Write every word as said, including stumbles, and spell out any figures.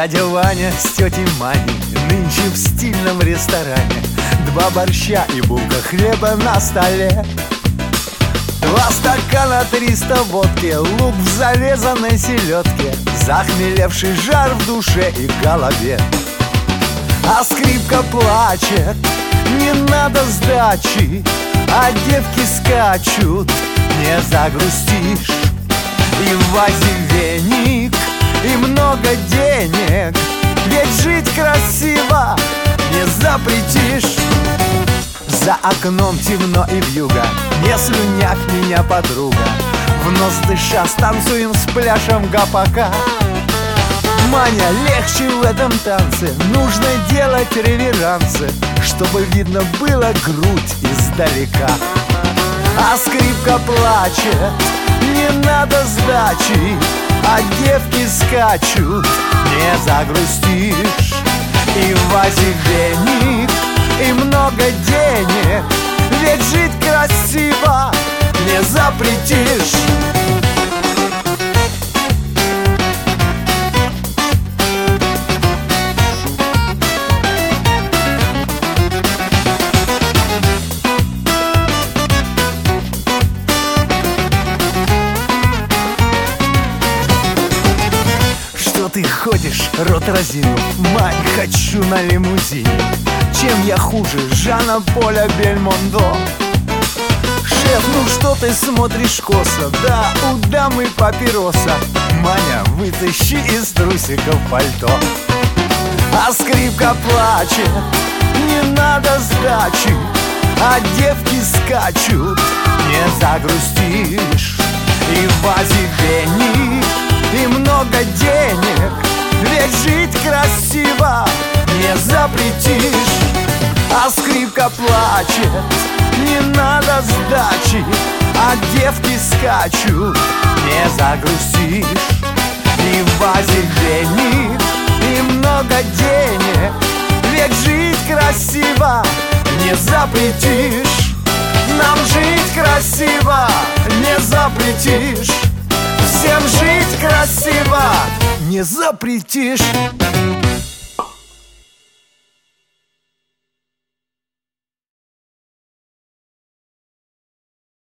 Дядя Ваня с тетей Маней нынче в стильном ресторане. Два борща и булка хлеба на столе. Два стакана, триста водки, лук в зарезанной селедке, захмелевший жар в душе и голове. А скрипка плачет, не надо сдачи, а девки скачут, не загрустишь. И в вазе веник, и много денег, ведь жить красиво не запретишь. За окном темно и вьюга, не слюнявь меня, подруга. В нос дыша станцуем с пляшем гопака. Маня, легче в этом танце, нужно делать реверансы, чтобы видно было грудь издалека. А скрипка плачет, не надо сдачи, а девки скачут, не загрустишь. И в вазе веник, и много денег, ведь жить красиво не запретишь. Ты ходишь, рот разинув, мать, хочу на лимузине. Чем я хуже Жана Поля Бельмондо? Шеф, ну что ты смотришь косо? Да, у дамы папироса. Маня, вытащи из трусиков пальто. А скрипка плачет, не надо сдачи, а девки скачут, не загрустишь. И в вазе веник, и много денег, ведь жить красиво не запретишь. А скрипка плачет, не надо сдачи, а девки скачут, не загрустишь. И в вазе веник, и много денег, ведь жить красиво не запретишь. Нам жить красиво не запретишь. Всем жить красиво не запретишь.